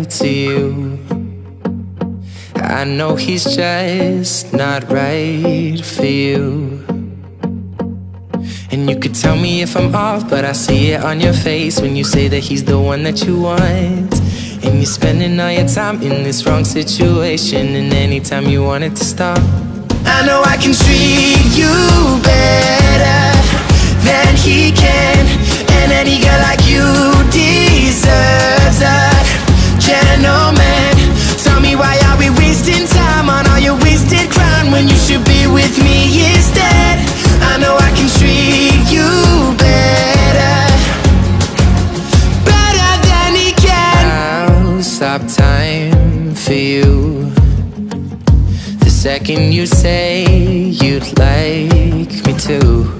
to you. I know he's just not right for you. And you could tell me if I'm off, but I see it on your face when you say that he's the one that you want. And you're spending all your time in this wrong situation, and anytime you want it to stop. I know I can treat you better than he can, and any girl like you deserves a gentleman. Tell me, why are we wasting time on all your wasted crown when you should be with me instead? I know I can treat you better, better than he can. I'll stop time for you the second you say you'd like me to.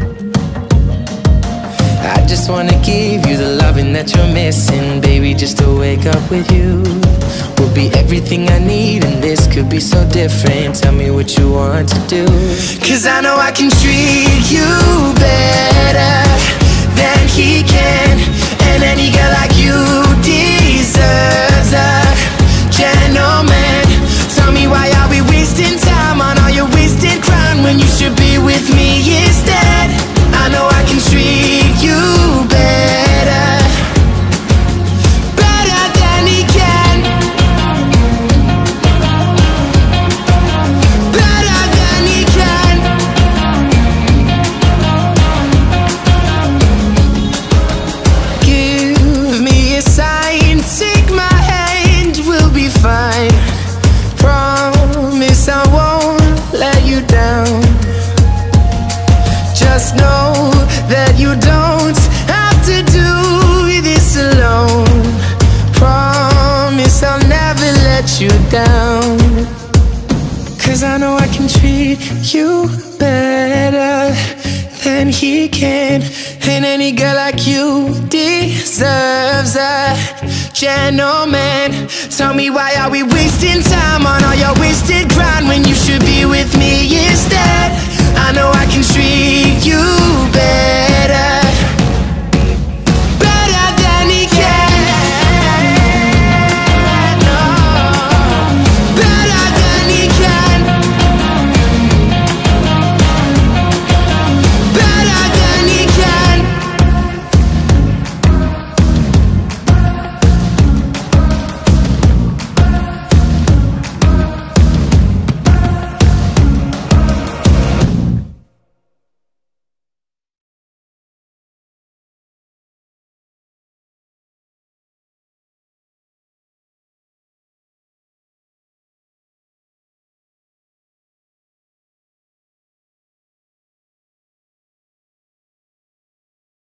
I just wanna give you the loving that you're missing, baby. Just to wake up with you will be everything I need, and this could be so different. Tell me what you want to do, 'cause I know I can treat you better than he can, and any girl like you deserves a gentleman. Tell me, why are we wasting time on all your wasted crown when you should be with me instead? I know I can treat you better, better than he can, better than he can. Give me a sign, take my hand, we'll be fine. Promise I won't let you down. Just know that you don't have to do this alone. Promise I'll never let you down, 'cause I know I can treat you better than he can, and any girl like you deserves a gentleman. Tell me, why are we wasting time on all your wasted grind when you should be with me instead? I know I can treat you better,